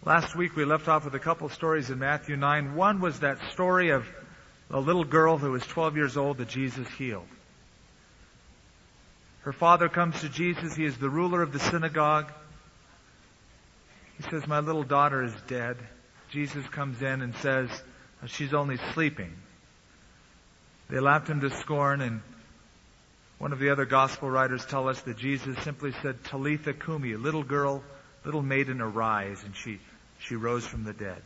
Last week we left off with a couple stories in Matthew 9. One was that story of a little girl who was 12 years old that Jesus healed. Her father comes to Jesus. He is the ruler of the synagogue. He says, "My little daughter is dead." Jesus comes in and says, "She's only sleeping." They laughed him to scorn, and one of the other gospel writers tell us that Jesus simply said, "Talitha cumi," little girl, little maiden, arise, and she rose from the dead.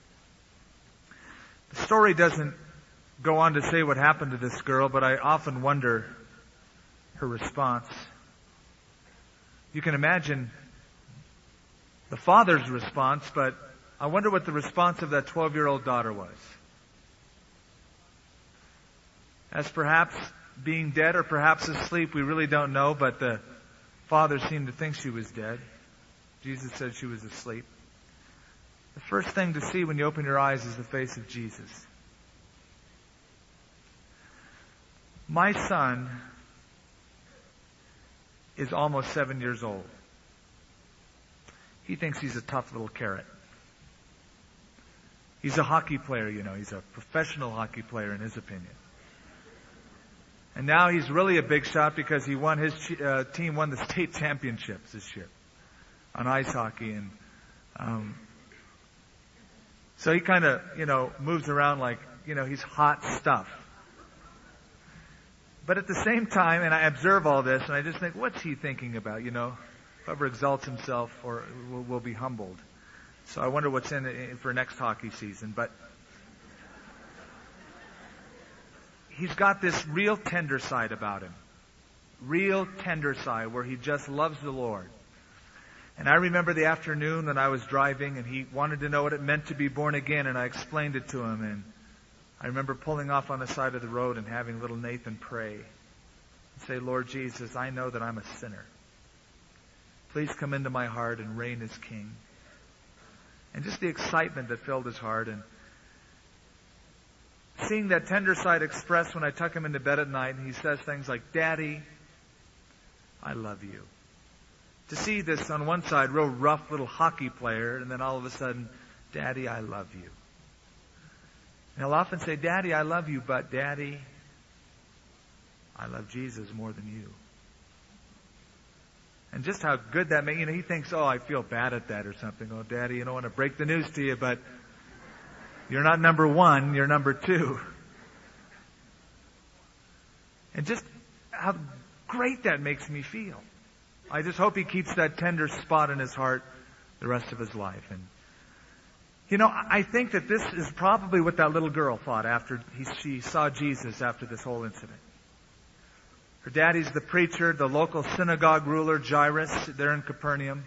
The story doesn't go on to say what happened to this girl, but I often wonder her response. You can imagine the father's response, but I wonder what the response of that 12-year-old daughter was. As perhaps being dead or perhaps asleep, we really don't know, but the father seemed to think she was dead. Jesus said she was asleep. The first thing to see when you open your eyes is the face of Jesus. My son is almost 7 years old. He thinks he's a tough little carrot. He's a hockey player, you know. He's a professional hockey player in his opinion. And now he's really a big shot because he won his team won the state championships this year on ice hockey. And so he kind of, moves around like, he's hot stuff. But at the same time, and I observe all this, and I just think, what's he thinking about, Whoever exalts himself or will be humbled. So I wonder what's in it for next hockey season. But he's got this real tender side about him. Real tender side where he just loves the Lord. And I remember the afternoon when I was driving and he wanted to know what it meant to be born again, and I explained it to him. And I remember pulling off on the side of the road and having little Nathan pray and say, "Lord Jesus, I know that I'm a sinner. Please come into my heart and reign as King." And just the excitement that filled his heart, and seeing that tender side expressed when I tuck him into bed at night and he says things like, "Daddy, I love you." To see this on one side, real rough little hockey player, and then all of a sudden, "Daddy, I love you." And he'll often say, "Daddy, I love you, but Daddy, I love Jesus more than you." And just how good that makes, he thinks, "Oh, I feel bad at that," or something. "Oh, Daddy, I don't want to break the news to you, but you're not number one, you're number two." And just how great that makes me feel. I just hope he keeps that tender spot in his heart the rest of his life. And, I think that this is probably what that little girl thought after she saw Jesus after this whole incident. Her daddy's the preacher, the local synagogue ruler, Jairus, there in Capernaum.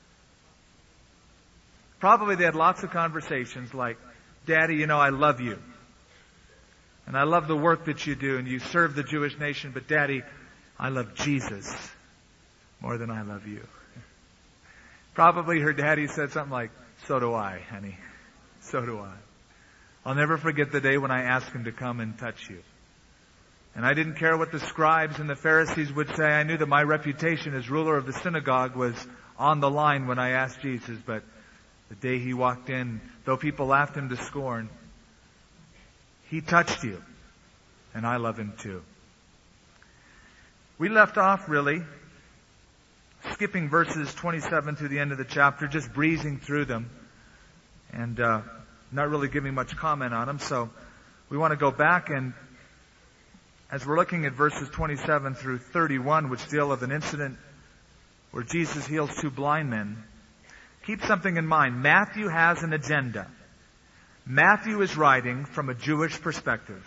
Probably they had lots of conversations like, "Daddy, I love you. And I love the work that you do, and you serve the Jewish nation, but Daddy, I love Jesus more than I love you." Probably her daddy said something like, "So do I, honey. So do I. I'll never forget the day when I asked him to come and touch you. And I didn't care what the scribes and the Pharisees would say. I knew that my reputation as ruler of the synagogue was on the line when I asked Jesus. But the day he walked in, though people laughed him to scorn, he touched you. And I love him too." We left off really skipping verses 27 to the end of the chapter, just breezing through them and not really giving much comment on them. So we want to go back, and as we're looking at verses 27 through 31, which deal with an incident where Jesus heals two blind men, keep something in mind. Matthew has an agenda. Matthew is writing from a Jewish perspective.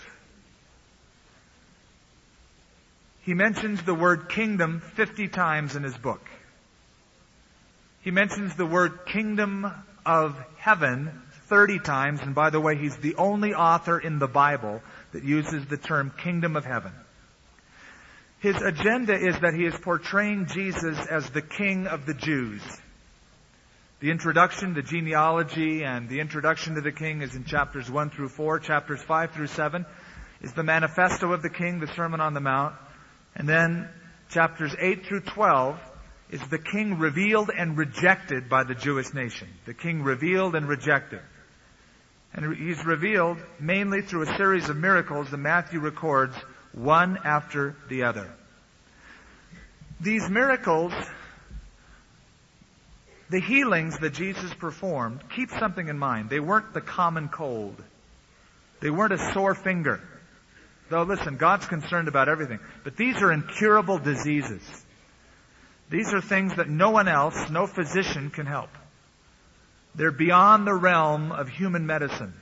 He mentions the word kingdom 50 times in his book. He mentions the word kingdom of heaven 30 times. And by the way, he's the only author in the Bible that uses the term kingdom of heaven. His agenda is that he is portraying Jesus as the King of the Jews. The introduction, the genealogy, and the introduction to the King is in chapters 1 through 4. Chapters 5 through 7 is the manifesto of the King, the Sermon on the Mount. And then chapters 8 through 12 is the king revealed and rejected by the Jewish nation. The king revealed and rejected. And he's revealed mainly through a series of miracles that Matthew records one after the other. These miracles, the healings that Jesus performed, keep something in mind. They weren't the common cold. They weren't a sore finger. Though, listen, God's concerned about everything. But these are incurable diseases. These are things that no one else, no physician can help. They're beyond the realm of human medicine.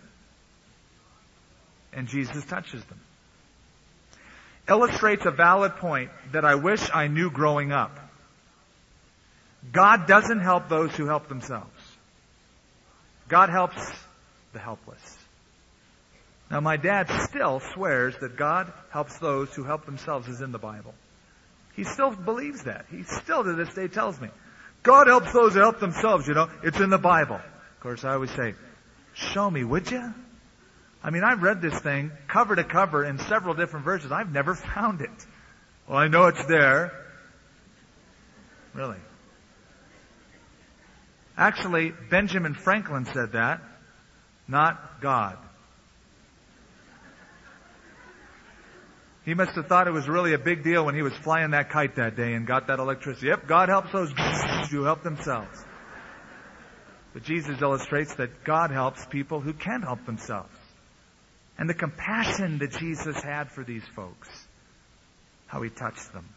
And Jesus touches them. Illustrates a valid point that I wish I knew growing up. God doesn't help those who help themselves. God helps the helpless. Now, my dad still swears that God helps those who help themselves is in the Bible. He still believes that. He still to this day tells me, God helps those who help themselves, it's in the Bible. Of course, I always say, show me, would you? I mean, I've read this thing cover to cover in several different versions. I've never found it. Well, I know it's there. Really. Actually, Benjamin Franklin said that, not God. He must have thought it was really a big deal when he was flying that kite that day and got that electricity. Yep, God helps those who help themselves. But Jesus illustrates that God helps people who can't help themselves. And the compassion that Jesus had for these folks, how he touched them.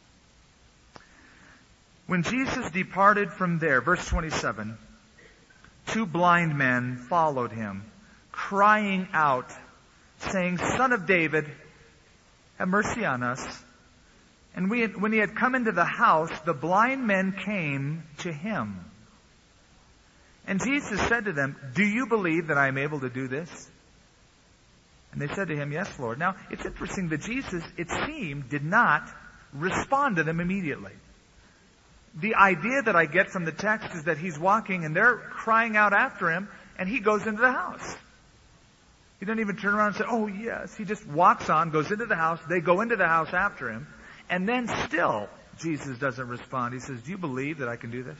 When Jesus departed from there, verse 27, 2 blind men followed him, crying out, saying, Son of David, have mercy on us. And when he had come into the house, the blind men came to him. And Jesus said to them, Do you believe that I am able to do this? And they said to him, Yes, Lord. Now, it's interesting that Jesus, it seemed, did not respond to them immediately. The idea that I get from the text is that he's walking and they're crying out after him, and he goes into the house. He doesn't even turn around and say, oh yes. He just walks on, goes into the house. They go into the house after him. And then still, Jesus doesn't respond. He says, do you believe that I can do this?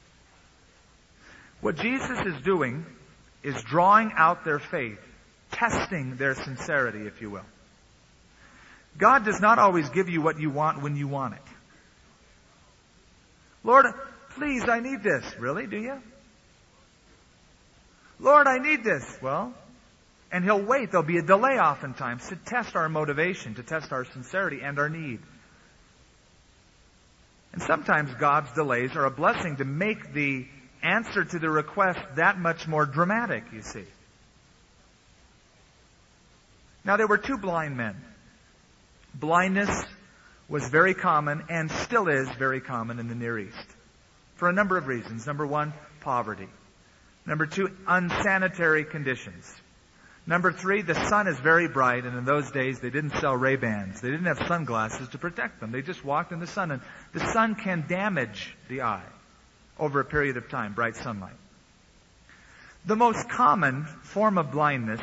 What Jesus is doing is drawing out their faith, testing their sincerity, if you will. God does not always give you what you want when you want it. Lord, please, I need this. Really? Do you? Lord, I need this. Well, and he'll wait. There'll be a delay oftentimes to test our motivation, to test our sincerity and our need. And sometimes God's delays are a blessing to make the answer to the request that much more dramatic, you see. Now, there were 2 blind men. Blindness was very common and still is very common in the Near East for a number of reasons. Number 1, poverty. Number 2, unsanitary conditions. Number 3, the sun is very bright, and in those days they didn't sell Ray-Bans. They didn't have sunglasses to protect them. They just walked in the sun, and the sun can damage the eye over a period of time, bright sunlight. The most common form of blindness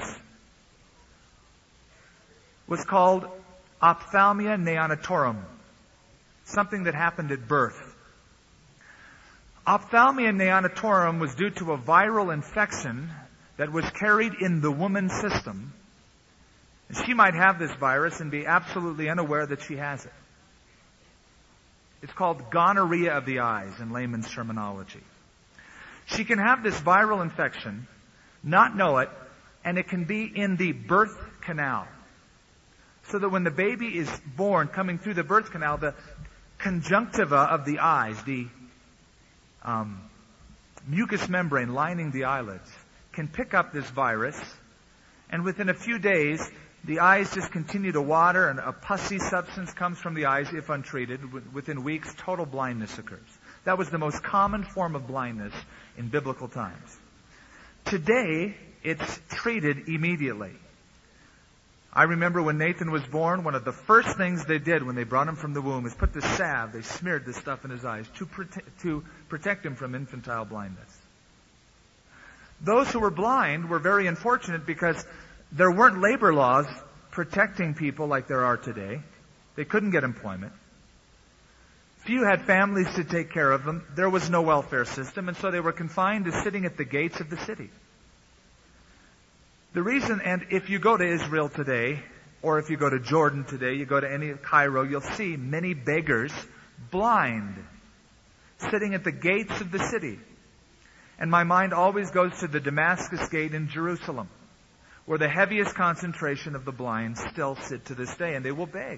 was called ophthalmia neonatorum, something that happened at birth. Ophthalmia neonatorum was due to a viral infection that was carried in the woman's system. And she might have this virus and be absolutely unaware that she has it. It's called gonorrhea of the eyes in layman's terminology. She can have this viral infection, not know it, and it can be in the birth canal. So that when the baby is born, coming through the birth canal, the conjunctiva of the eyes, the mucous membrane lining the eyelids, can pick up this virus, and within a few days, the eyes just continue to water, and a pussy substance comes from the eyes if untreated. Within weeks, total blindness occurs. That was the most common form of blindness in biblical times. Today, it's treated immediately. I remember when Nathan was born, one of the first things they did when they brought him from the womb is put the salve, they smeared this stuff in his eyes to protect him from infantile blindness. Those who were blind were very unfortunate because there weren't labor laws protecting people like there are today. They couldn't get employment. Few had families to take care of them. There was no welfare system, and so they were confined to sitting at the gates of the city. The reason, and if you go to Israel today, or if you go to Jordan today, you go to any Cairo, you'll see many beggars, blind, sitting at the gates of the city. And my mind always goes to the Damascus Gate in Jerusalem, where the heaviest concentration of the blind still sit to this day, and they will beg.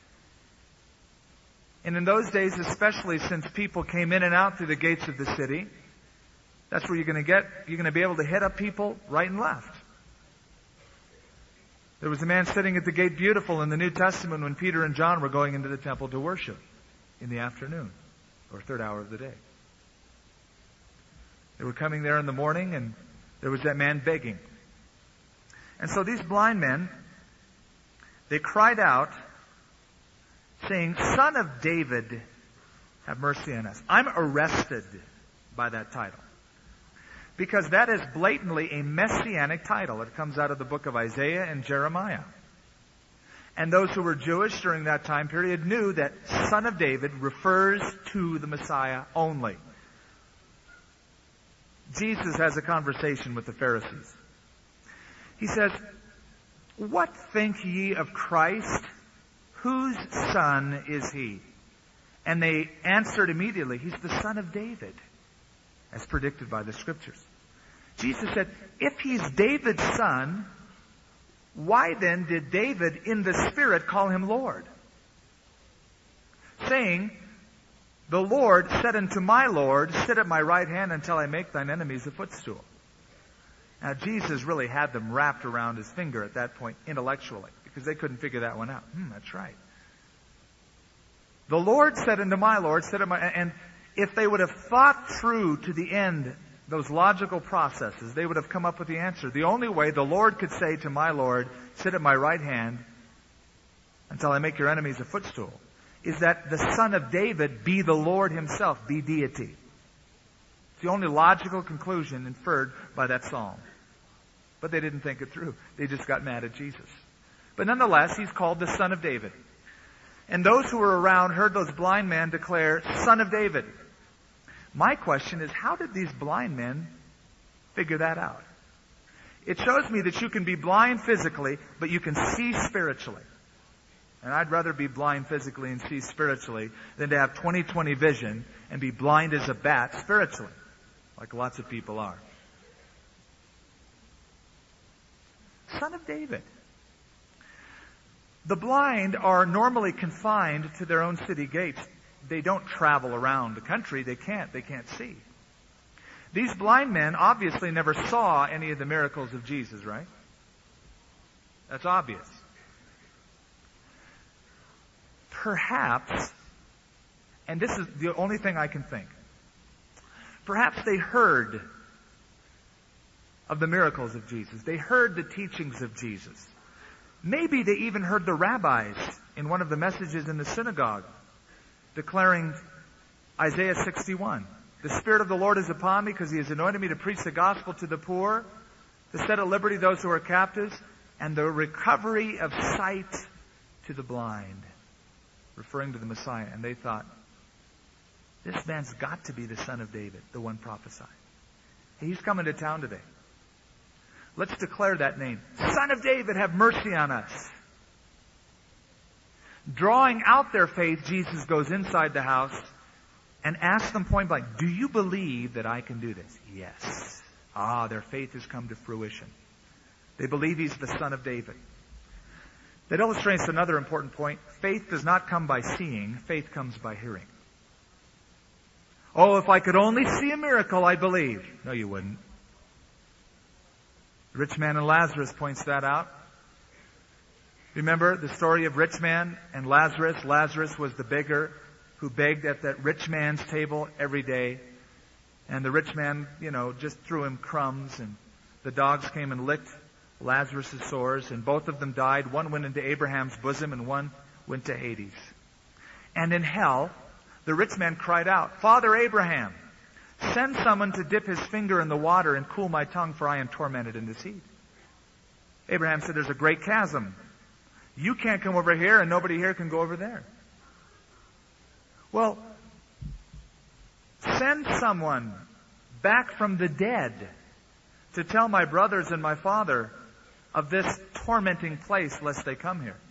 And in those days, especially since people came in and out through the gates of the city, that's where you're going to be able to hit up people right and left. There was a man sitting at the gate, beautiful, in the New Testament when Peter and John were going into the temple to worship in the afternoon, or third hour of the day. They were coming there in the morning, and there was that man begging. And so these blind men, they cried out, saying, "Son of David, have mercy on us." I'm arrested by that title, because that is blatantly a messianic title. It comes out of the book of Isaiah and Jeremiah. And those who were Jewish during that time period knew that Son of David refers to the Messiah only. Jesus has a conversation with the Pharisees. He says, "What think ye of Christ? Whose son is he?" And they answered immediately, "He's the son of David," as predicted by the Scriptures. Jesus said, if he's David's son, why then did David in the Spirit call him Lord? Saying, "The Lord said unto my Lord, sit at my right hand until I make thine enemies a footstool." Now Jesus really had them wrapped around his finger at that point intellectually, because they couldn't figure that one out. That's right. The Lord said unto my Lord, sit at my... And if they would have thought through to the end those logical processes, they would have come up with the answer. The only way the Lord could say to my Lord, sit at my right hand until I make your enemies a footstool, is that the Son of David be the Lord himself, be deity. It's the only logical conclusion inferred by that psalm. But they didn't think it through. They just got mad at Jesus. But nonetheless, he's called the Son of David. And those who were around heard those blind men declare, "Son of David." My question is, how did these blind men figure that out? It shows me that you can be blind physically, but you can see spiritually. And I'd rather be blind physically and see spiritually than to have 20/20 vision and be blind as a bat spiritually, like lots of people are. Son of David. The blind are normally confined to their own city gates. They don't travel around the country. They can't see. These blind men obviously never saw any of the miracles of Jesus, right? That's obvious. Perhaps, and this is the only thing I can think, perhaps they heard of the miracles of Jesus. They heard the teachings of Jesus. Maybe they even heard the rabbis in one of the messages in the synagogue declaring Isaiah 61. "The Spirit of the Lord is upon me because he has anointed me to preach the gospel to the poor, to set at liberty those who are captives, and the recovery of sight to the blind," referring to the Messiah. And they thought, this man's got to be the Son of David, the one prophesied. He's coming to town today. Let's declare that name. Son of David, have mercy on us. Drawing out their faith, Jesus goes inside the house and asks them point blank, "Do you believe that I can do this?" Yes. Their faith has come to fruition. They believe he's the Son of David. That illustrates another important point. Faith does not come by seeing. Faith comes by hearing. "Oh, if I could only see a miracle, I'd believe." No, you wouldn't. The rich man and Lazarus points that out. Remember the story of rich man and Lazarus? Lazarus was the beggar who begged at that rich man's table every day. And the rich man, just threw him crumbs, and the dogs came and licked Lazarus' sores, and both of them died. One went into Abraham's bosom and one went to Hades. And in hell, the rich man cried out, "Father Abraham, send someone to dip his finger in the water and cool my tongue, for I am tormented in this heat." Abraham said, "There's a great chasm. You can't come over here, and nobody here can go over there." Well, send someone back from the dead to tell my brothers and my father of this tormenting place, lest they come here.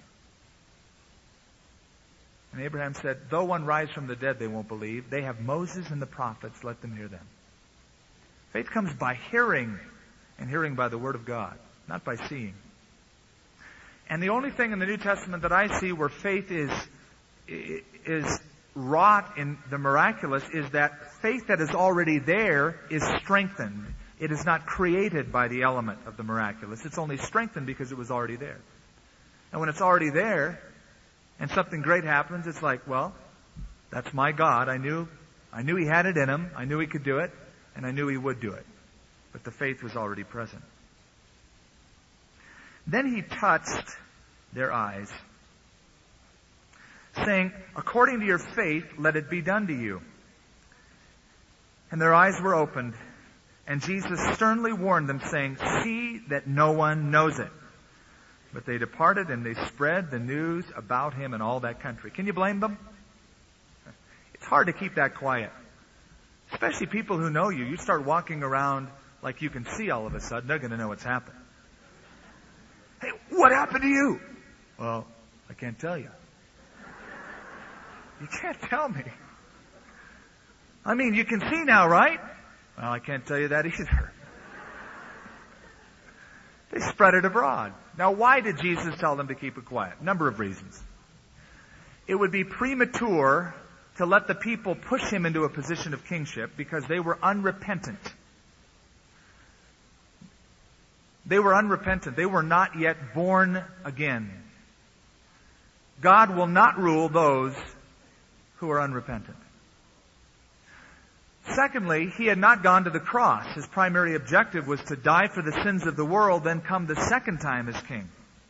And Abraham said, though one rise from the dead, they won't believe. They have Moses and the prophets. Let them hear them. Faith comes by hearing, and hearing by the Word of God, not by seeing. And the only thing in the New Testament that I see where faith is wrought in the miraculous is that faith that is already there is strengthened. It is not created by the element of the miraculous. It's only strengthened because it was already there. And when it's already there, and something great happens, it's like, well, that's my God. I knew He had it in Him. I knew He could do it. And I knew He would do it. But the faith was already present. Then He touched their eyes, saying, according to your faith, let it be done to you. And their eyes were opened. And Jesus sternly warned them, saying, see that no one knows it. But they departed and they spread the news about Him in all that country. Can you blame them? It's hard to keep that quiet. Especially people who know you. You start walking around like you can see all of a sudden, they're going to know what's happened. Hey, what happened to you? Well, I can't tell you. You can't tell me. I mean, you can see now, right? Well, I can't tell you that either. They spread it abroad. Now, why did Jesus tell them to keep it quiet? Number of reasons. It would be premature to let the people push Him into a position of kingship because they were unrepentant. They were unrepentant. They were not yet born again. God will not rule those who are unrepentant. Secondly, He had not gone to the cross. His primary objective was to die for the sins of the world, then come the second time as king.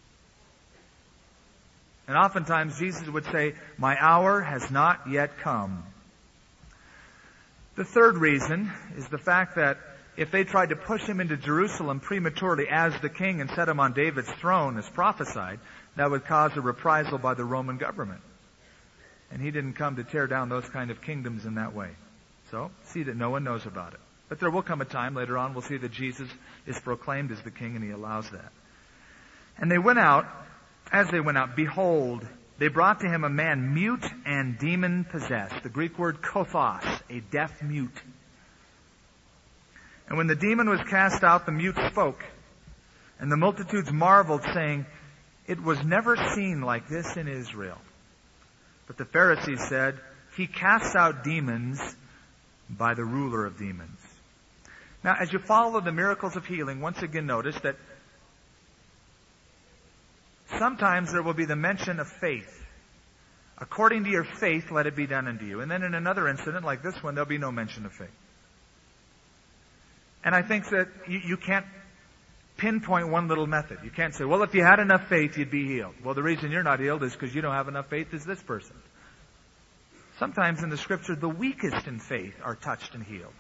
And oftentimes Jesus would say, my hour has not yet come. The third reason is the fact that if they tried to push Him into Jerusalem prematurely as the king and set Him on David's throne as prophesied, that would cause a reprisal by the Roman government. And He didn't come to tear down those kind of kingdoms in that way. So, see that no one knows about it. But there will come a time later on we'll see that Jesus is proclaimed as the king and He allows that. And they went out, as they went out, behold, they brought to Him a man mute and demon-possessed. The Greek word kothos, a deaf mute. And when the demon was cast out, the mute spoke. And the multitudes marveled, saying, it was never seen like this in Israel. But the Pharisees said, He casts out demons by the ruler of demons. Now, as you follow the miracles of healing, once again notice that sometimes there will be the mention of faith. According to your faith, let it be done unto you. And then in another incident like this one, there'll be no mention of faith. And I think that you can't pinpoint one little method. You can't say, well, if you had enough faith, you'd be healed. Well, the reason you're not healed is because you don't have enough faith as this person. Sometimes in the Scripture, the weakest in faith are touched and healed.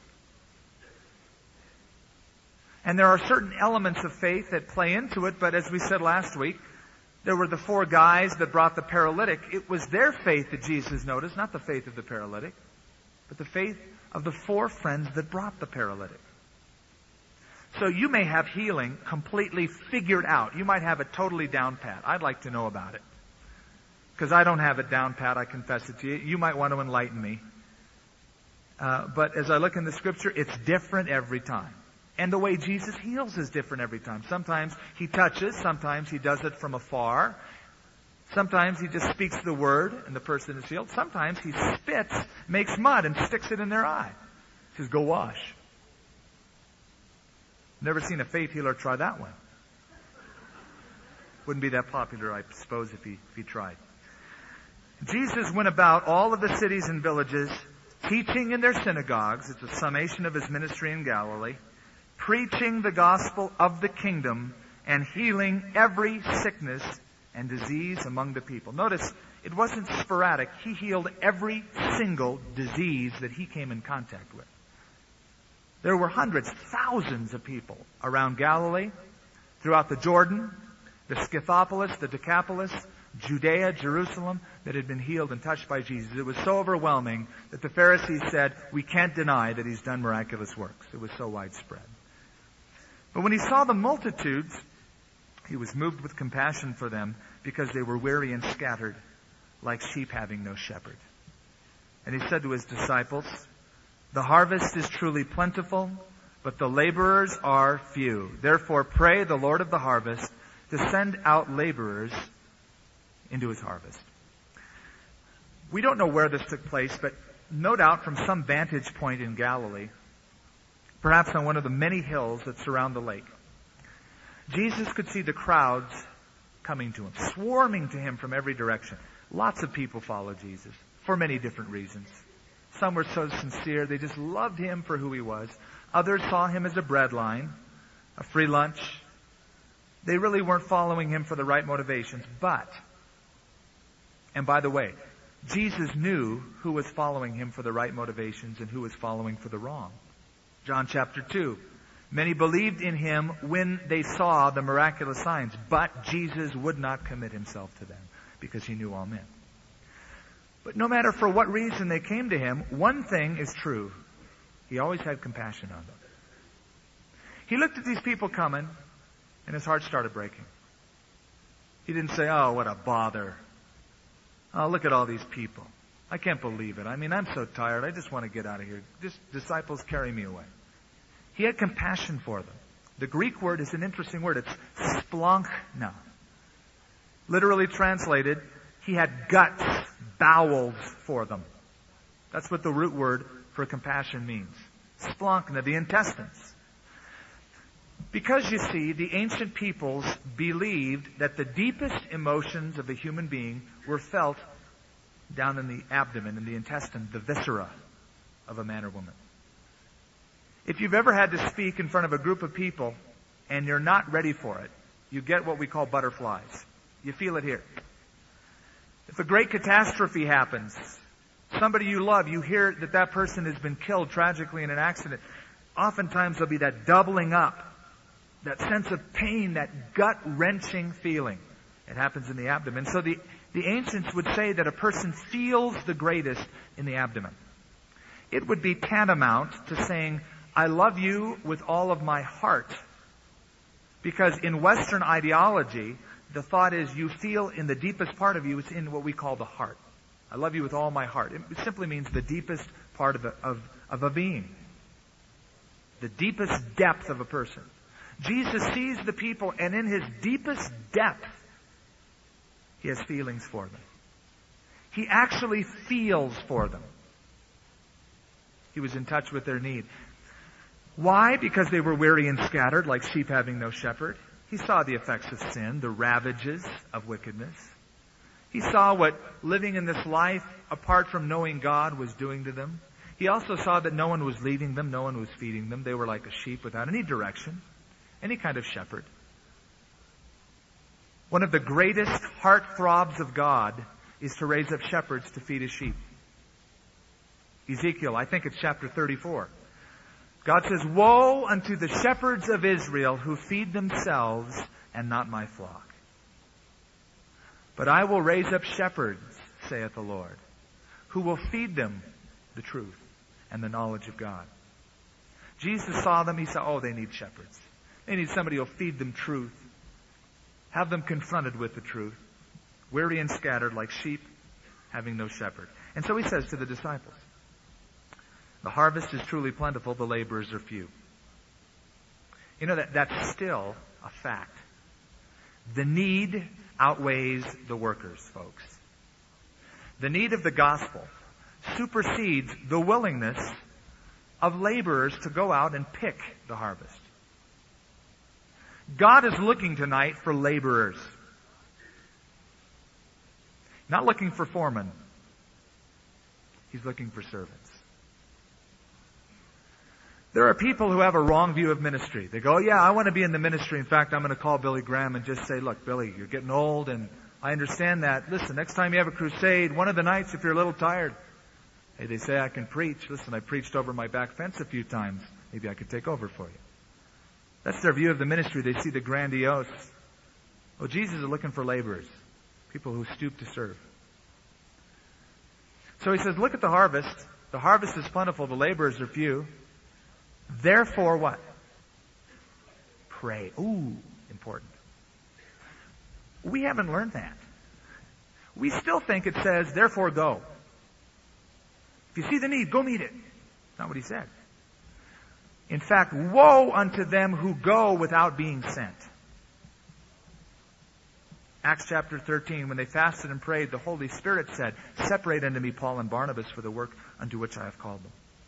And there are certain elements of faith that play into it, but as we said last week, there were the 4 guys that brought the paralytic. It was their faith that Jesus noticed, not the faith of the paralytic, but the faith of the 4 friends that brought the paralytic. So you may have healing completely figured out. You might have it totally down pat. I'd like to know about it. Because I don't have it down pat, I confess it to you. You might want to enlighten me. But as I look in the Scripture, it's different every time. And the way Jesus heals is different every time. Sometimes He touches, sometimes He does it from afar. Sometimes He just speaks the word and the person is healed. Sometimes He spits, makes mud and sticks it in their eye. He says, go wash. Never seen a faith healer try that one. Wouldn't be that popular, I suppose, if he tried. Jesus went about all of the cities and villages, teaching in their synagogues. It's a summation of His ministry in Galilee. Preaching the gospel of the kingdom and healing every sickness and disease among the people. Notice, it wasn't sporadic. He healed every single disease that He came in contact with. There were hundreds, thousands of people around Galilee, throughout the Jordan, the Scythopolis, the Decapolis, Judea, Jerusalem, that had been healed and touched by Jesus. It was so overwhelming that the Pharisees said, we can't deny that he's done miraculous works. It was so widespread. But when he saw the multitudes, he was moved with compassion for them because they were weary and scattered, like sheep having no shepherd. And he said to his disciples, the harvest is truly plentiful, but the laborers are few. Therefore pray the Lord of the harvest to send out laborers into his harvest. We don't know where this took place, but no doubt from some vantage point in Galilee, perhaps on one of the many hills that surround the lake, Jesus could see the crowds coming to him, swarming to him from every direction. Lots of people followed Jesus for many different reasons. Some were so sincere, they just loved him for who he was. Others saw him as a breadline, a free lunch. They really weren't following him for the right motivations. And by the way, Jesus knew who was following him for the right motivations and who was following for the wrong. John chapter 2. Many believed in him when they saw the miraculous signs, but Jesus would not commit himself to them because he knew all men. But no matter for what reason they came to him, one thing is true. He always had compassion on them. He looked at these people coming, and his heart started breaking. He didn't say, oh, what a bother. Oh, look at all these people. I can't believe it. I mean, I'm so tired. I just want to get out of here. Just disciples, carry me away. He had compassion for them. The Greek word is an interesting word. It's splanchna. Literally translated, he had guts, bowels for them. That's what the root word for compassion means. Splanchna, the intestines. Because you see, the ancient peoples believed that the deepest emotions of a human being were felt down in the abdomen, in the intestine, the viscera of a man or woman. If you've ever had to speak in front of a group of people and you're not ready for it, you get what we call butterflies. You feel it here. If a great catastrophe happens, somebody you love, you hear that that person has been killed tragically in an accident, oftentimes there'll be that doubling up, that sense of pain, that gut-wrenching feeling. It happens in the abdomen. So the ancients would say that a person feels the greatest in the abdomen. It would be tantamount to saying, I love you with all of my heart. Because in Western ideology, the thought is you feel in the deepest part of you, it's in what we call the heart. I love you with all my heart. It simply means the deepest part of a being. The deepest depth of a person. Jesus sees the people, and in his deepest depth, he has feelings for them. He actually feels for them. He was in touch with their need. Why? Because they were weary and scattered, like sheep having no shepherd. He saw the effects of sin, the ravages of wickedness. He saw what living in this life, apart from knowing God, was doing to them. He also saw that no one was leading them, no one was feeding them. They were like a sheep without any direction, any kind of shepherd. One of the greatest heartthrobs of God is to raise up shepherds to feed his sheep. Ezekiel, I think it's chapter 34. God says, woe unto the shepherds of Israel who feed themselves and not my flock. But I will raise up shepherds, saith the Lord, who will feed them the truth and the knowledge of God. Jesus saw them. He said, oh, they need shepherds. They need somebody who will feed them truth. Have them confronted with the truth. Weary and scattered like sheep having no shepherd. And so he says to the disciples, the harvest is truly plentiful, the laborers are few. You know, that's still a fact. The need outweighs the workers, folks. The need of the gospel supersedes the willingness of laborers to go out and pick the harvest. God is looking tonight for laborers. Not looking for foremen. He's looking for servants. There are people who have a wrong view of ministry. They go, yeah, I want to be in the ministry. In fact, I'm going to call Billy Graham and just say, look, Billy, you're getting old and I understand that. Listen, next time you have a crusade, one of the nights if you're a little tired, hey, they say I can preach. Listen, I preached over my back fence a few times. Maybe I could take over for you. That's their view of the ministry. They see the grandiose. Well, Jesus is looking for laborers. People who stoop to serve. So he says, look at the harvest. The harvest is plentiful, the laborers are few. Therefore what? Pray. Ooh, important. We haven't learned that. We still think it says, therefore go. If you see the need, go meet it. That's not what he said. In fact, woe unto them who go without being sent. Acts chapter 13, when they fasted and prayed, the Holy Spirit said, separate unto me Paul and Barnabas for the work unto which I have called them.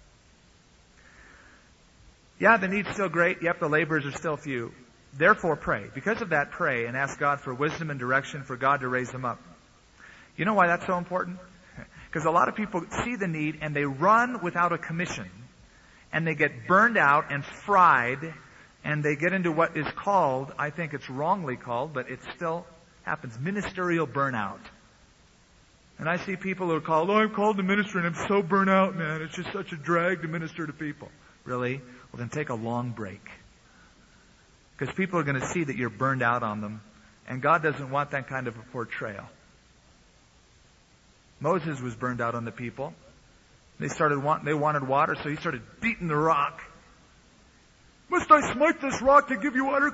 Yeah, the need's still great. Yep, the laborers are still few. Therefore pray. Because of that, pray and ask God for wisdom and direction for God to raise them up. You know why that's so important? Because a lot of people see the need and they run without a commission. And they get burned out and fried. And they get into what is called, I think it's wrongly called, but it still happens, ministerial burnout. And I see people who are called, I'm called to minister and I'm so burnt out, man. It's just such a drag to minister to people. Really? Well, then take a long break. Because people are going to see that you're burned out on them. And God doesn't want that kind of a portrayal. Moses was burned out on the people. They wanted water, so he started beating the rock. Must I smite this rock to give you water?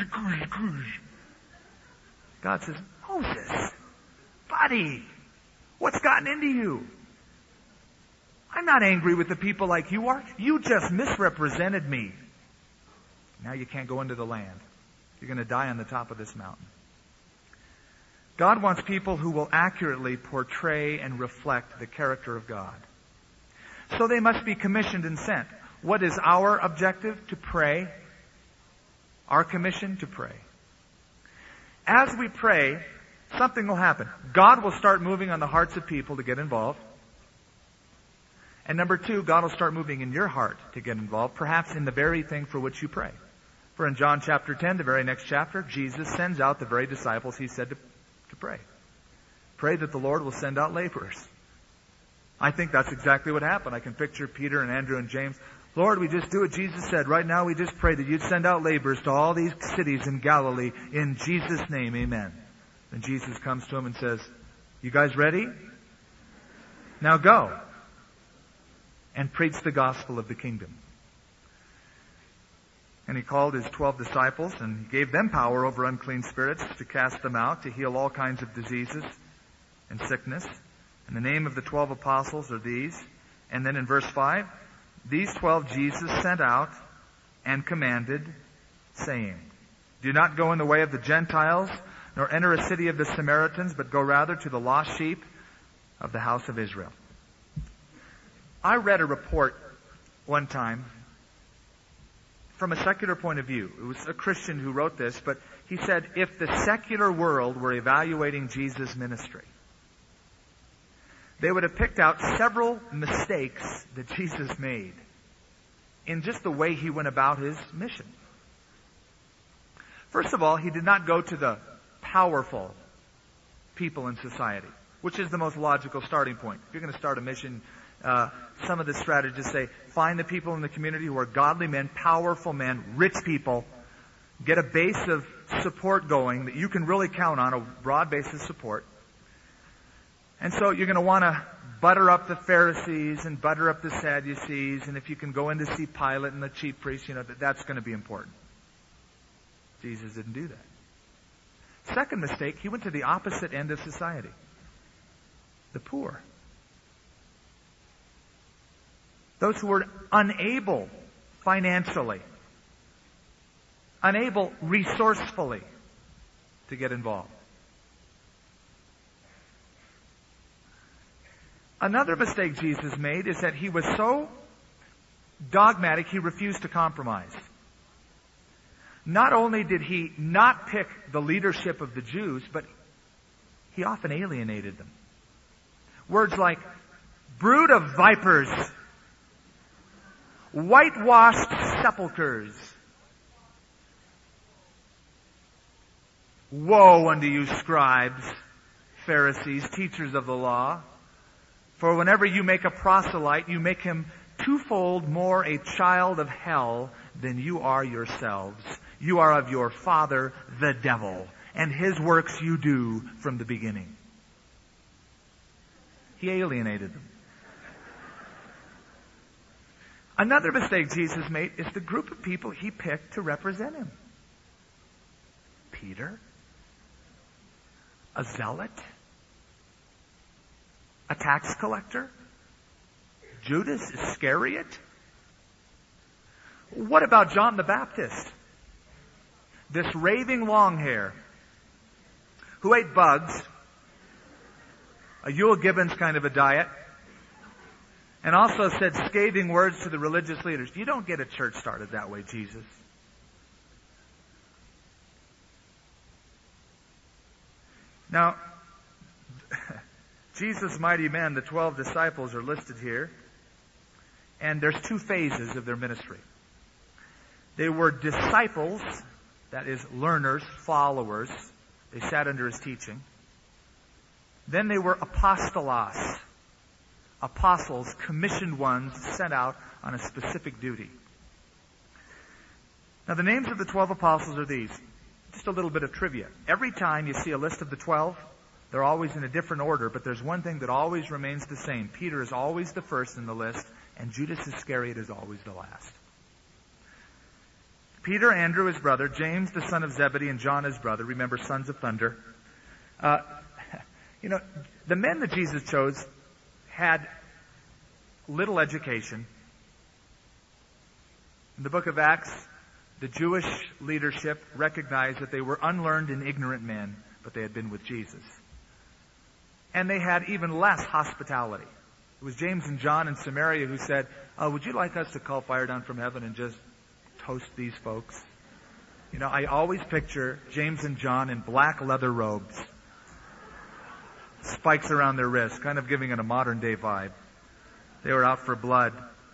God says, Moses, buddy, what's gotten into you? I'm not angry with the people like you are. You just misrepresented me. Now you can't go into the land. You're going to die on the top of this mountain. God wants people who will accurately portray and reflect the character of God. So they must be commissioned and sent. What is our objective? To pray. Our commission? To pray. As we pray, something will happen. God will start moving on the hearts of people to get involved. And number two, God will start moving in your heart to get involved, perhaps in the very thing for which you pray. For in John chapter 10, the very next chapter, Jesus sends out the very disciples he said to pray. Pray that the Lord will send out laborers. I think that's exactly what happened. I can picture Peter and Andrew and James. Lord, we just do what Jesus said. Right now we just pray that you'd send out laborers to all these cities in Galilee. In Jesus' name, amen. And Jesus comes to them and says, you guys ready? Now go and preach the gospel of the kingdom. And he called his 12 disciples and gave them power over unclean spirits to cast them out, to heal all kinds of diseases and sickness. And the name of the 12 apostles are these. And then in verse 5, these 12 Jesus sent out and commanded, saying, do not go in the way of the Gentiles, nor enter a city of the Samaritans, but go rather to the lost sheep of the house of Israel. I read a report one time from a secular point of view. It was a Christian who wrote this, but he said, if the secular world were evaluating Jesus' ministry, they would have picked out several mistakes that Jesus made in just the way he went about his mission. First of all, he did not go to the powerful people in society, which is the most logical starting point. If you're going to start a mission, some of the strategists say, find the people in the community who are godly men, powerful men, rich people. Get a base of support going that you can really count on, a broad base of support. And so you're going to want to butter up the Pharisees and butter up the Sadducees. And if you can go in to see Pilate and the chief priests, that's going to be important. Jesus didn't do that. Second mistake, he went to the opposite end of society. The poor. Those who were unable financially, unable resourcefully to get involved. Another mistake Jesus made is that he was so dogmatic, he refused to compromise. Not only did he not pick the leadership of the Jews, but he often alienated them. Words like, brood of vipers, whitewashed sepulchres. Woe unto you, scribes, Pharisees, teachers of the law. For whenever you make a proselyte, you make him twofold more a child of hell than you are yourselves. You are of your father, the devil, and his works you do from the beginning. He alienated them. Another mistake Jesus made is the group of people he picked to represent him. Peter, a zealot, a tax collector, Judas Iscariot. What about John the Baptist? This raving long-hair who ate bugs, a Yule Gibbons kind of a diet, and also said scathing words to the religious leaders. You don't get a church started that way, Jesus. Now, Jesus' mighty men, the 12 disciples, are listed here. And there's two phases of their ministry. They were disciples, that is, learners, followers. They sat under his teaching. Then they were apostolos, apostles, commissioned ones sent out on a specific duty. Now the names of the 12 apostles are these. Just a little bit of trivia. Every time you see a list of the 12, they're always in a different order, but there's one thing that always remains the same. Peter is always the first in the list, and Judas Iscariot is always the last. Peter, Andrew, his brother, James, the son of Zebedee, and John, his brother. Remember, sons of thunder. The men that Jesus chose had little education. In the book of Acts, the Jewish leadership recognized that they were unlearned and ignorant men, but they had been with Jesus. And they had even less hospitality. It was James and John in Samaria who said, would you like us to call fire down from heaven and just toast these folks? I always picture James and John in black leather robes, spikes around their wrists, kind of giving it a modern day vibe. They were out for blood.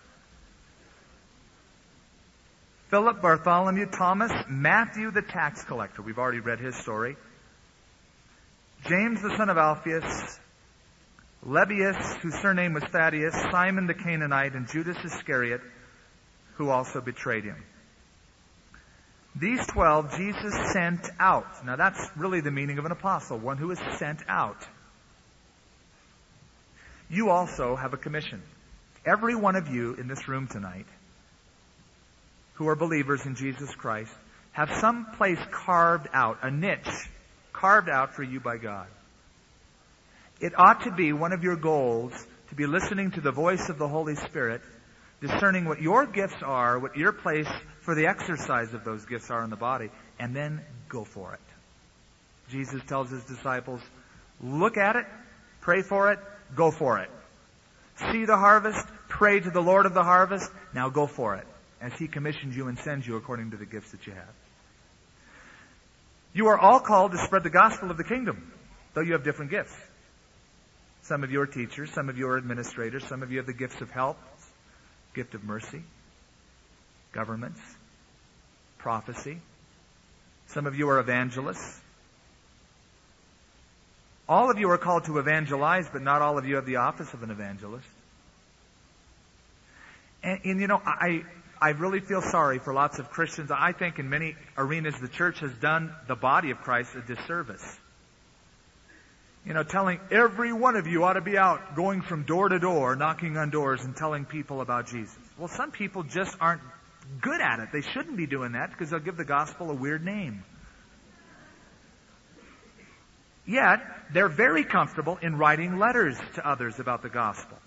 Philip, Bartholomew, Thomas, Matthew the tax collector. We've already read his story. James the son of Alphaeus, Lebbaeus, whose surname was Thaddeus, Simon the Canaanite, and Judas Iscariot, who also betrayed him. These 12 Jesus sent out. Now that's really the meaning of an apostle, one who is sent out. You also have a commission. Every one of you in this room tonight who are believers in Jesus Christ have some place carved out, a niche carved out for you by God. It ought to be one of your goals to be listening to the voice of the Holy Spirit, discerning what your gifts are, what your place for the exercise of those gifts are in the body, and then go for it. Jesus tells his disciples, look at it, pray for it, go for it. See the harvest, pray to the Lord of the harvest, now go for it, as he commissions you and sends you according to the gifts that you have. You are all called to spread the gospel of the kingdom, though you have different gifts. Some of you are teachers, some of you are administrators, some of you have the gifts of help, gift of mercy, governments, prophecy. Some of you are evangelists. All of you are called to evangelize, but not all of you have the office of an evangelist. And I really feel sorry for lots of Christians. I think in many arenas the church has done the body of Christ a disservice. Telling every one of you ought to be out going from door to door, knocking on doors and telling people about Jesus. Well, some people just aren't good at it. They shouldn't be doing that because they'll give the gospel a weird name. Yet, they're very comfortable in writing letters to others about the gospel.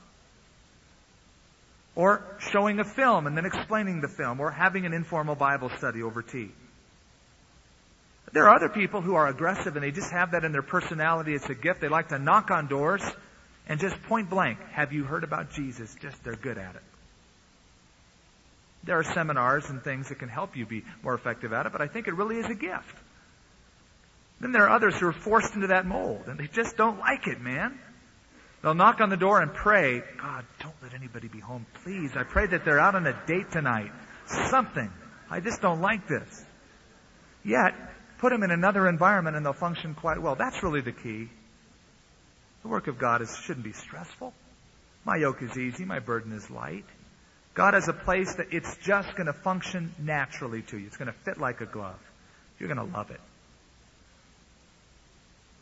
Or showing a film and then explaining the film, or having an informal Bible study over tea. There are other people who are aggressive and they just have that in their personality. It's a gift. They like to knock on doors and just point blank, have you heard about Jesus? They're good at it. There are seminars and things that can help you be more effective at it, but I think it really is a gift. Then there are others who are forced into that mold and they just don't like it, man. They'll knock on the door and pray, God, don't let anybody be home, please. I pray that they're out on a date tonight. Something. I just don't like this. Yet, put them in another environment and they'll function quite well. That's really the key. The work of God shouldn't be stressful. My yoke is easy, my burden is light. God has a place that it's just going to function naturally to you. It's going to fit like a glove. You're going to love it.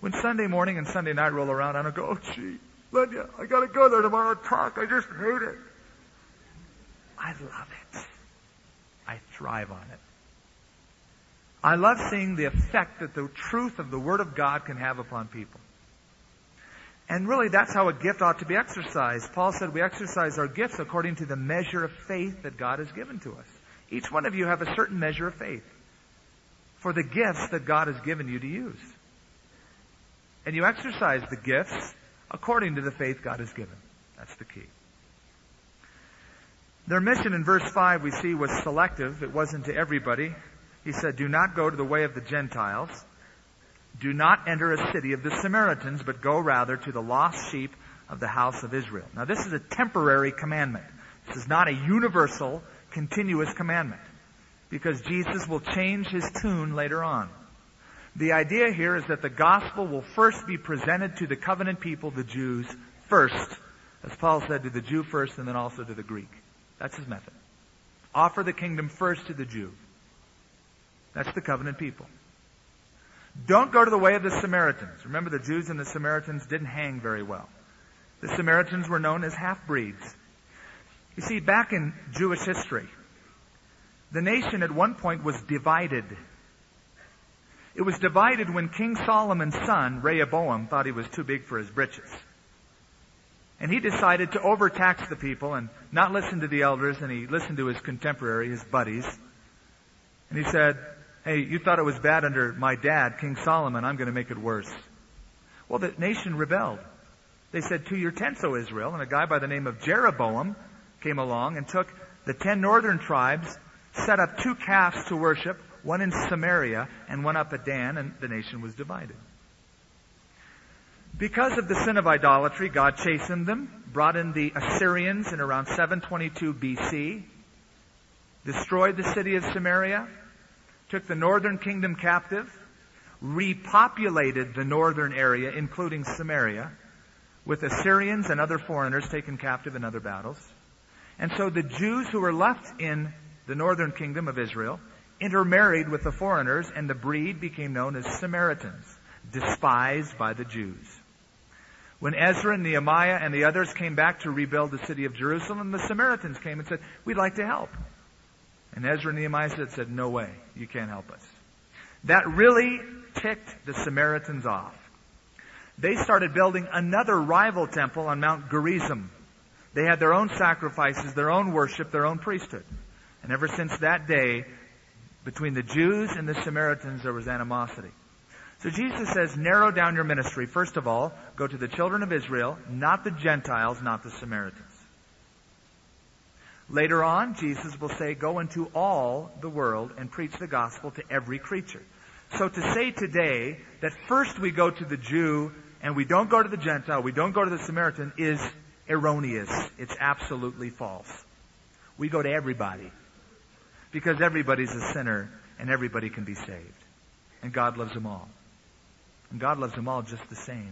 When Sunday morning and Sunday night roll around, I don't go, oh gee, Lydia, I gotta go there tomorrow and talk. I just hate it. I love it. I thrive on it. I love seeing the effect that the truth of the Word of God can have upon people. And really, that's how a gift ought to be exercised. Paul said we exercise our gifts according to the measure of faith that God has given to us. Each one of you have a certain measure of faith for the gifts that God has given you to use. And you exercise the gifts according to the faith God has given. That's the key. Their mission in verse 5 we see was selective. It wasn't to everybody. He said, do not go to the way of the Gentiles. Do not enter a city of the Samaritans, but go rather to the lost sheep of the house of Israel. Now this is a temporary commandment. This is not a universal, continuous commandment, because Jesus will change his tune later on. The idea here is that the gospel will first be presented to the covenant people, the Jews, first. As Paul said, to the Jew first and then also to the Greek. That's his method. Offer the kingdom first to the Jew. That's the covenant people. Don't go to the way of the Samaritans. Remember, the Jews and the Samaritans didn't hang very well. The Samaritans were known as half-breeds. You see, back in Jewish history, the nation at one point was divided. It was divided when King Solomon's son, Rehoboam, thought he was too big for his britches. And he decided to overtax the people and not listen to the elders, and he listened to his contemporary, his buddies. And he said, hey, you thought it was bad under my dad, King Solomon. I'm going to make it worse. Well, the nation rebelled. They said, to your tent, O Israel. And a guy by the name of Jeroboam came along and took the 10 northern tribes, set up 2 calves to worship, one in Samaria and one up at Dan, and the nation was divided. Because of the sin of idolatry, God chastened them, brought in the Assyrians in around 722 BC, destroyed the city of Samaria, took the northern kingdom captive, repopulated the northern area, including Samaria, with Assyrians and other foreigners taken captive in other battles. And so the Jews who were left in the northern kingdom of Israel intermarried with the foreigners, and the breed became known as Samaritans, despised by the Jews. When Ezra and Nehemiah and the others came back to rebuild the city of Jerusalem, the Samaritans came and said, we'd like to help. And Ezra and Nehemiah said, no way, you can't help us. That really ticked the Samaritans off. They started building another rival temple on Mount Gerizim. They had their own sacrifices, their own worship, their own priesthood. And ever since that day, between the Jews and the Samaritans, there was animosity. So Jesus says, narrow down your ministry. First of all, go to the children of Israel, not the Gentiles, not the Samaritans. Later on, Jesus will say, go into all the world and preach the gospel to every creature. So to say today that first we go to the Jew and we don't go to the Gentile, we don't go to the Samaritan, is erroneous. It's absolutely false. We go to everybody, because everybody's a sinner and everybody can be saved. And God loves them all. And God loves them all just the same.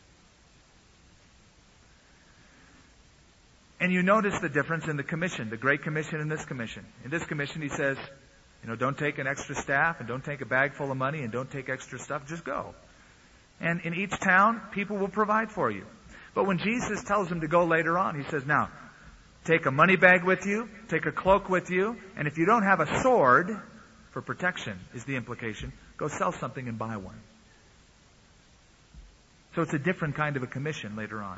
And you notice the difference in the commission, the Great Commission and this commission. In this commission he says, don't take an extra staff and don't take a bag full of money and don't take extra stuff, just go. And in each town, people will provide for you. But when Jesus tells them to go later on, he says, now, take a money bag with you, take a cloak with you, and if you don't have a sword, for protection is the implication, go sell something and buy one. So it's a different kind of a commission later on.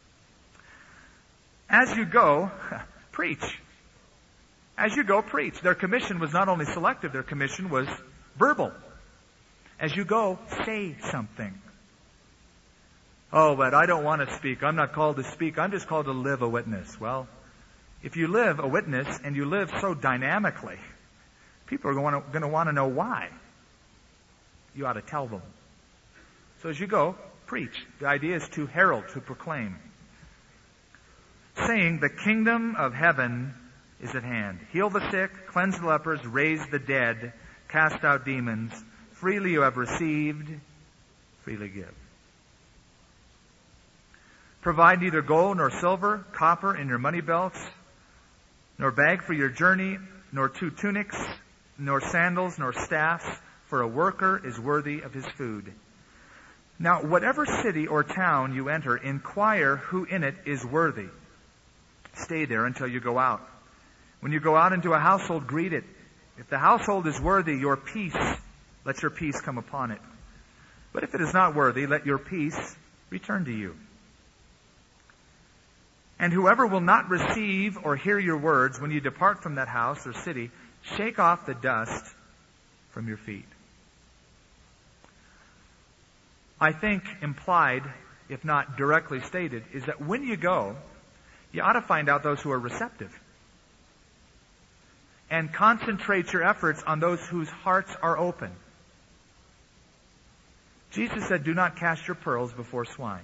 As you go, preach. As you go, preach. Their commission was not only selective, their commission was verbal. As you go, say something. Oh, but I don't want to speak. I'm not called to speak. I'm just called to live a witness. Well, if you live a witness and you live so dynamically, people are going to want to know why. You ought to tell them. So as you go, preach. The idea is to herald, to proclaim. Saying, the kingdom of heaven is at hand. Heal the sick, cleanse the lepers, raise the dead, cast out demons. Freely you have received, freely give. Provide neither gold nor silver, copper in your money belts, nor bag for your journey, nor 2 tunics, nor sandals, nor staffs, for a worker is worthy of his food. Now, whatever city or town you enter, inquire who in it is worthy. Stay there until you go out. When you go out into a household, greet it. If the household is worthy, let your peace come upon it. But if it is not worthy, let your peace return to you. And whoever will not receive or hear your words when you depart from that house or city, shake off the dust from your feet. I think implied, if not directly stated, is that when you go, you ought to find out those who are receptive. And concentrate your efforts on those whose hearts are open. Jesus said, do not cast your pearls before swine.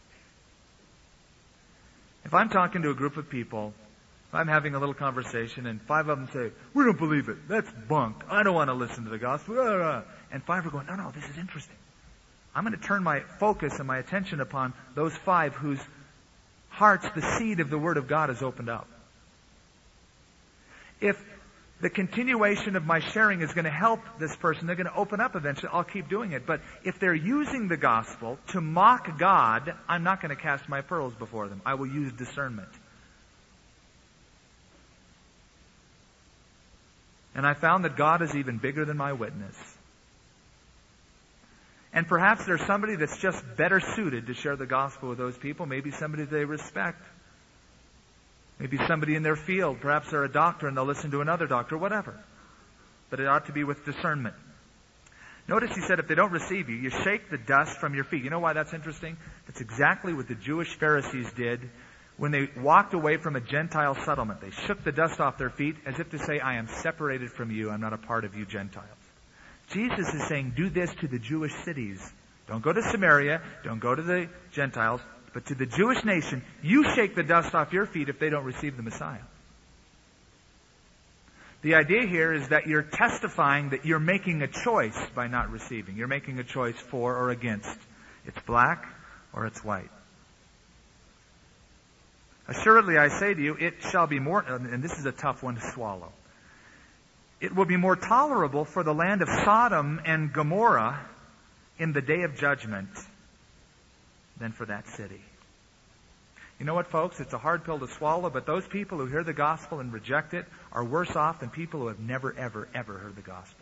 If I'm talking to a group of people, if I'm having a little conversation and 5 of them say, we don't believe it, that's bunk, I don't want to listen to the gospel, and 5 are going, no, this is interesting. I'm going to turn my focus and my attention upon those 5 whose hearts the seed of the Word of God has opened up. If the continuation of my sharing is going to help this person, they're going to open up eventually, I'll keep doing it. But if they're using the gospel to mock God, I'm not going to cast my pearls before them. I will use discernment. And I found that God is even bigger than my witness. And perhaps there's somebody that's just better suited to share the gospel with those people. Maybe somebody they respect. Maybe somebody in their field. Perhaps they're a doctor and they'll listen to another doctor, whatever. But it ought to be with discernment. Notice he said if they don't receive you, you shake the dust from your feet. You know why that's interesting? That's exactly what the Jewish Pharisees did when they walked away from a Gentile settlement. They shook the dust off their feet as if to say, I am separated from you. I'm not a part of you Gentiles. Jesus is saying, do this to the Jewish cities. Don't go to Samaria. Don't go to the Gentiles. But to the Jewish nation, you shake the dust off your feet if they don't receive the Messiah. The idea here is that you're testifying that you're making a choice by not receiving. You're making a choice for or against. It's black or it's white. Assuredly, I say to you, it shall be more, and this is a tough one to swallow. It will be more tolerable for the land of Sodom and Gomorrah in the day of judgment than for that city. You know what, folks? It's a hard pill to swallow, but those people who hear the gospel and reject it are worse off than people who have never, ever, ever heard the gospel.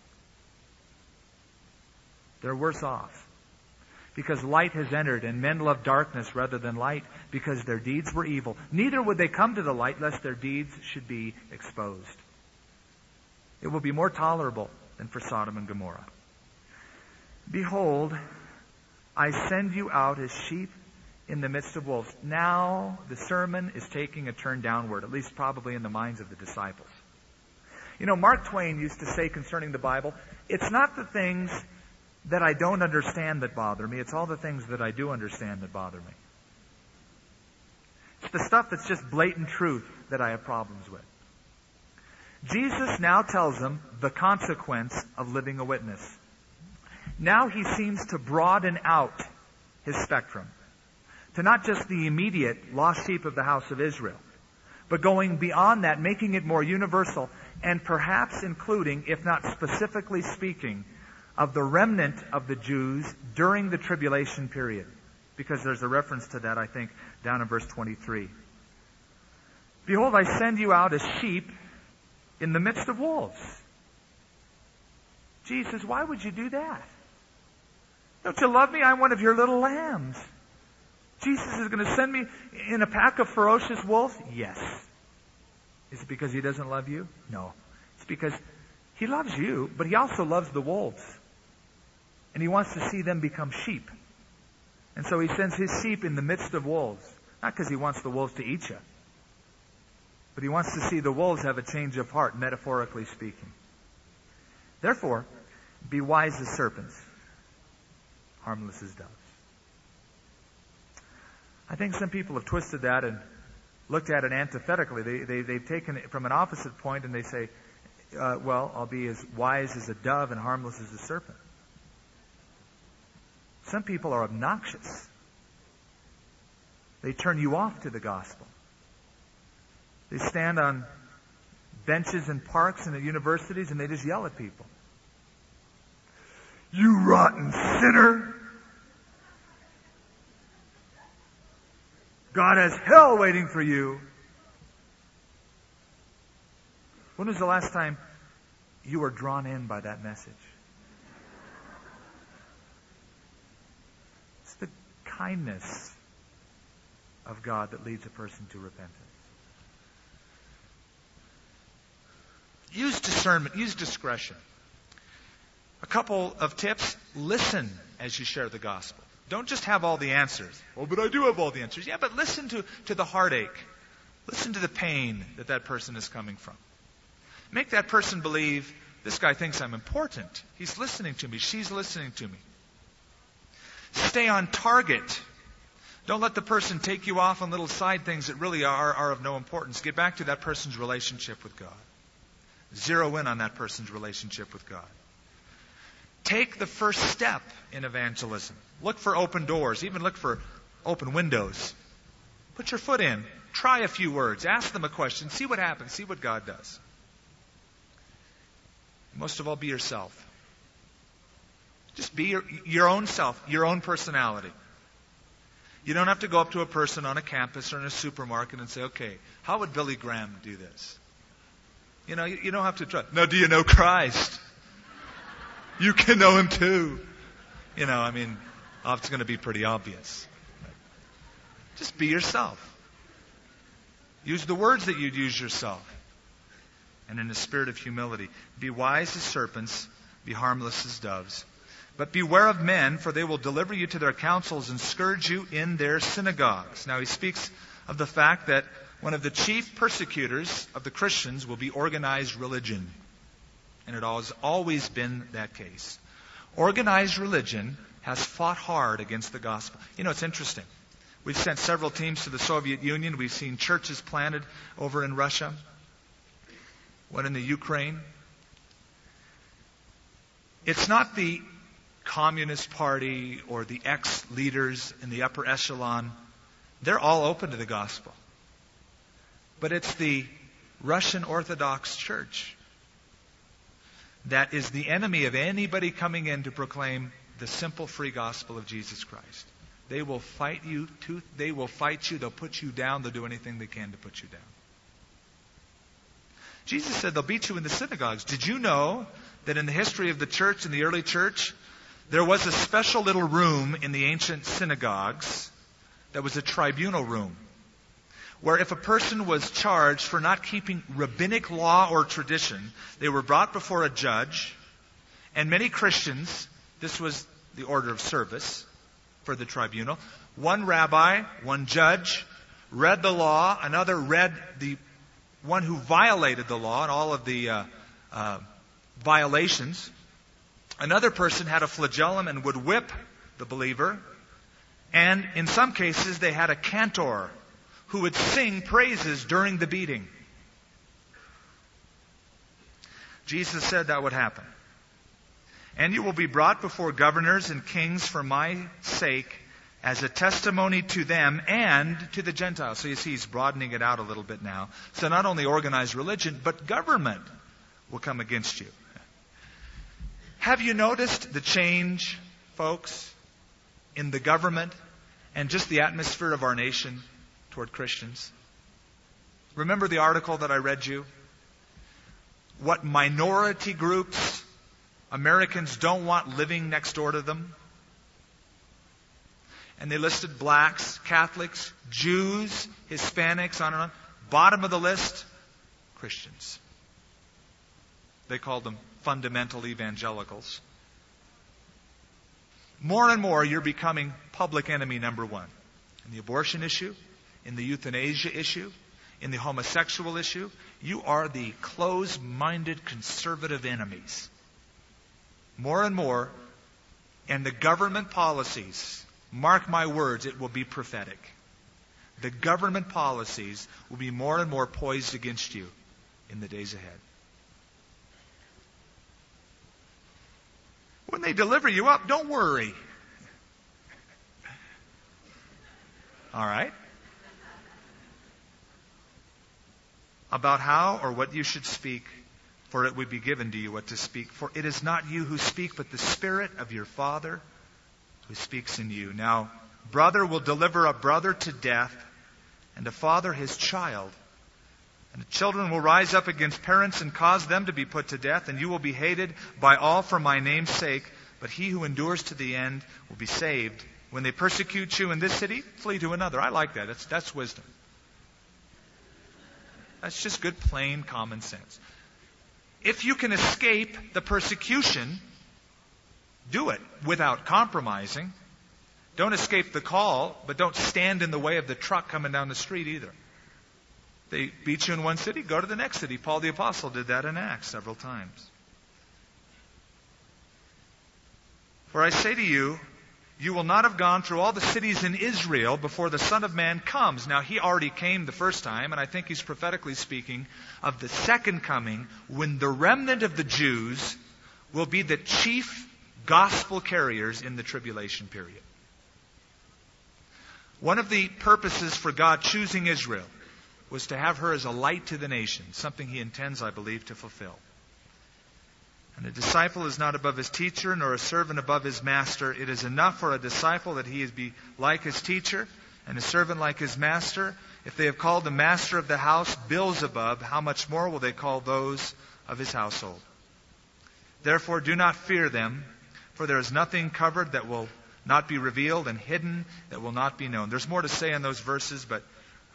They're worse off. Because light has entered, and men love darkness rather than light, because their deeds were evil. Neither would they come to the light, lest their deeds should be exposed. It will be more tolerable than for Sodom and Gomorrah. Behold, I send you out as sheep in the midst of wolves. Now the sermon is taking a turn downward, at least probably in the minds of the disciples. You know, Mark Twain used to say concerning the Bible, it's not the things that I don't understand that bother me, it's all the things that I do understand that bother me. It's the stuff that's just blatant truth that I have problems with. Jesus now tells them the consequence of living a witness. Now he seems to broaden out his spectrum to not just the immediate lost sheep of the house of Israel, but going beyond that, making it more universal, and perhaps including, if not specifically speaking, of the remnant of the Jews during the tribulation period. Because there's a reference to that, I think, down in verse 23. Behold, I send you out as sheep in the midst of wolves. Jesus, why would you do that? Don't you love me? I'm one of your little lambs. Jesus is going to send me in a pack of ferocious wolves? Yes. Is it because he doesn't love you? No. It's because he loves you, but he also loves the wolves. And he wants to see them become sheep. And so he sends his sheep in the midst of wolves. Not because he wants the wolves to eat you, but he wants to see the wolves have a change of heart, metaphorically speaking. Therefore, be wise as serpents, harmless as doves. I think some people have twisted that and looked at it antithetically. They've taken it from an opposite point and they say, well, I'll be as wise as a dove and harmless as a serpent. Some people are obnoxious. They turn you off to the gospel. They stand on benches in parks and at universities and they just yell at people. You rotten sinner! God has hell waiting for you. When was the last time you were drawn in by that message? It's the kindness of God that leads a person to repentance. Use discernment, use discretion. A couple of tips: listen as you share the gospel. Don't just have all the answers. Oh, but I do have all the answers. Yeah, but listen to the heartache. Listen to the pain that person is coming from. Make that person believe, this guy thinks I'm important. He's listening to me. She's listening to me. Stay on target. Don't let the person take you off on little side things that really are of no importance. Get back to that person's relationship with God. Zero in on that person's relationship with God. Take the first step in evangelism. Look for open doors. Even look for open windows. Put your foot in. Try a few words. Ask them a question. See what happens. See what God does. Most of all, be yourself. Just be your own self, your own personality. You don't have to go up to a person on a campus or in a supermarket and say, okay, how would Billy Graham do this? You know, you don't have to try. No, do you know Christ? You can know Him too. You know, I mean, it's going to be pretty obvious. Just be yourself. Use the words that you'd use yourself. And in a spirit of humility. Be wise as serpents, be harmless as doves. But beware of men, for they will deliver you to their councils and scourge you in their synagogues. Now he speaks of the fact that one of the chief persecutors of the Christians will be organized religion. And it has always been that case. Organized religion has fought hard against the gospel. You know, it's interesting. We've sent several teams to the Soviet Union. We've seen churches planted over in Russia. One in the Ukraine. It's not the Communist Party or the ex-leaders in the upper echelon. They're all open to the gospel. But it's the Russian Orthodox Church that is the enemy of anybody coming in to proclaim the simple free gospel of Jesus Christ. They will fight you. They'll put you down. They'll do anything they can to put you down. Jesus said they'll beat you in the synagogues. Did you know that in the history of the church, in the early church, there was a special little room in the ancient synagogues that was a tribunal room, where if a person was charged for not keeping rabbinic law or tradition, they were brought before a judge, and many Christians, this was the order of service for the tribunal, one rabbi, one judge, read the law, another read the one who violated the law and all of the violations. Another person had a flagellum and would whip the believer. And in some cases, they had a cantor who would sing praises during the beating. Jesus said that would happen. And you will be brought before governors and kings for my sake as a testimony to them and to the Gentiles. So you see, he's broadening it out a little bit now. So not only organized religion, but government will come against you. Have you noticed the change, folks, in the government and just the atmosphere of our nation toward Christians? Remember the article that I read you? What minority groups Americans don't want living next door to them? And they listed blacks, Catholics, Jews, Hispanics, on and on. Bottom of the list, Christians. They called them fundamental evangelicals. More and more, you're becoming public enemy number one. In the abortion issue, in the euthanasia issue, in the homosexual issue, you are the closed-minded conservative enemies. More and more, and the government policies, mark my words, it will be prophetic. The government policies will be more and more poised against you in the days ahead. When they deliver you up, don't worry. All right? About how or what you should speak, for it would be given to you what to speak. For it is not you who speak, but the Spirit of your Father who speaks in you. Now, brother will deliver a brother to death, and a father his child. And the children will rise up against parents and cause them to be put to death, and you will be hated by all for my name's sake, but he who endures to the end will be saved. When they persecute you in this city, flee to another. I like that. That's wisdom. That's just good, plain, common sense. If you can escape the persecution, do it without compromising. Don't escape the call, but don't stand in the way of the truck coming down the street either. They beat you in one city, go to the next city. Paul the Apostle did that in Acts several times. For I say to you, you will not have gone through all the cities in Israel before the Son of Man comes. Now, he already came the first time, and I think he's prophetically speaking of the second coming, when the remnant of the Jews will be the chief gospel carriers in the tribulation period. One of the purposes for God choosing Israel was to have her as a light to the nations, something he intends, I believe, to fulfill. And a disciple is not above his teacher, nor a servant above his master. It is enough for a disciple that he be like his teacher, and a servant like his master. If they have called the master of the house Beelzebub, how much more will they call those of his household? Therefore do not fear them, for there is nothing covered that will not be revealed, and hidden that will not be known. There's more to say on those verses, but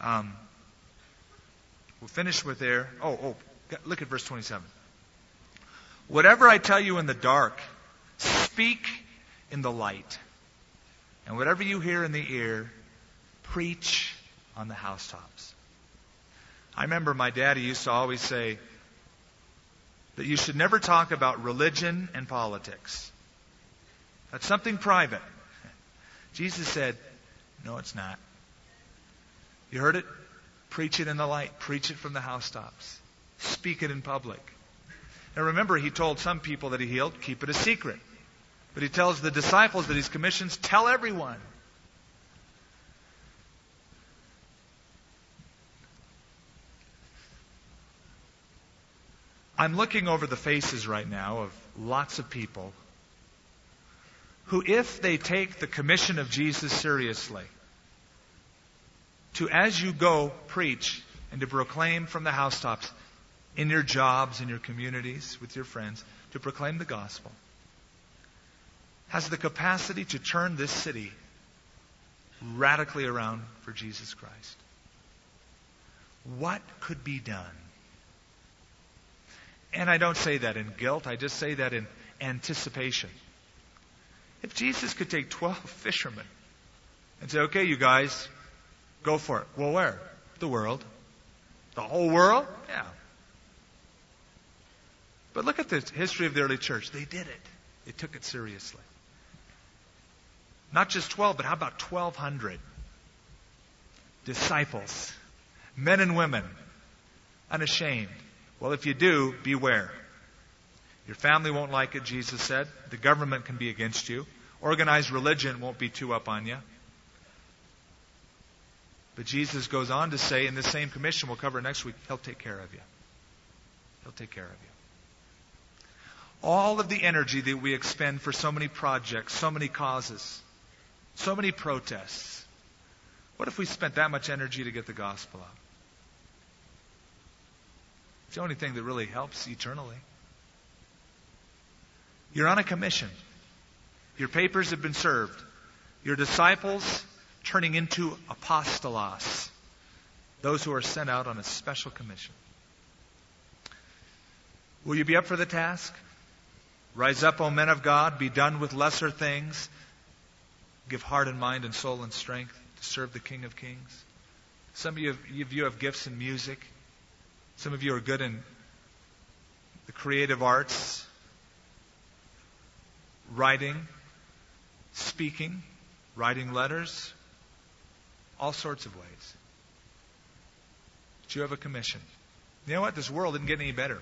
we'll finish with there. Look at verse 27. Whatever I tell you in the dark, speak in the light. And whatever you hear in the ear, preach on the housetops. I remember my daddy used to always say that you should never talk about religion and politics. That's something private. Jesus said, no, it's not. You heard it? Preach it in the light. Preach it from the housetops. Speak it in public. Now remember, he told some people that he healed, keep it a secret. But he tells the disciples that he's commissioned, tell everyone. I'm looking over the faces right now of lots of people who, if they take the commission of Jesus seriously, to, as you go, preach and to proclaim from the housetops, in your jobs, in your communities, with your friends, to proclaim the gospel, has the capacity to turn this city radically around for Jesus Christ. What could be done? And I don't say that in guilt, I just say that in anticipation. If Jesus could take 12 fishermen and say, okay, you guys, go for it. Well, where? The world. The whole world? Yeah. But look at the history of the early church. They did it. They took it seriously. Not just 12, but how about 1,200 disciples, men and women, unashamed. Well, if you do, beware. Your family won't like it, Jesus said. The government can be against you. Organized religion won't be too up on you. But Jesus goes on to say, in the same commission we'll cover next week, He'll take care of you. He'll take care of you. All of the energy that we expend for so many projects, so many causes, so many protests. What if we spent that much energy to get the gospel out? It's the only thing that really helps eternally. You're on a commission. Your papers have been served. Your disciples turning into apostolos, those who are sent out on a special commission. Will you be up for the task? Rise up, O men of God, be done with lesser things. Give heart and mind and soul and strength to serve the King of Kings. Some of you have gifts in music. Some of you are good in the creative arts, writing, speaking, writing letters, all sorts of ways. But you have a commission. You know what? This world didn't get any better.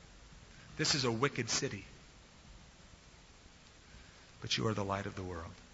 This is a wicked city. But you are the light of the world.